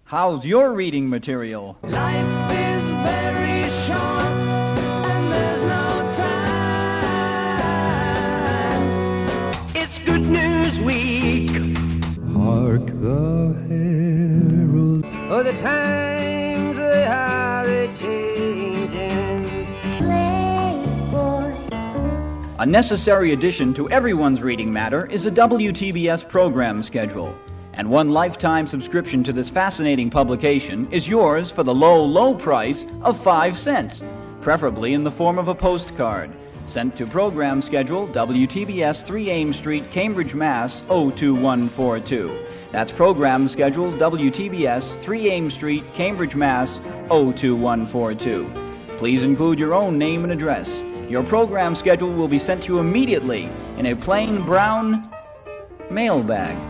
How's your reading material? Life is very short and there's no time. It's Good News Week. Hark the herald. Oh, the times they are a-changing. A necessary addition to everyone's reading matter is a WTBS program schedule. And one lifetime subscription to this fascinating publication is yours for the low, low price of 5 cents, preferably in the form of a postcard, sent to program schedule WTBS 3 Ames Street, Cambridge, Mass. 02142. That's program schedule WTBS 3 Ames Street, Cambridge, Mass. 02142. Please include your own name and address. Your program schedule will be sent to you immediately in a plain brown mail bag.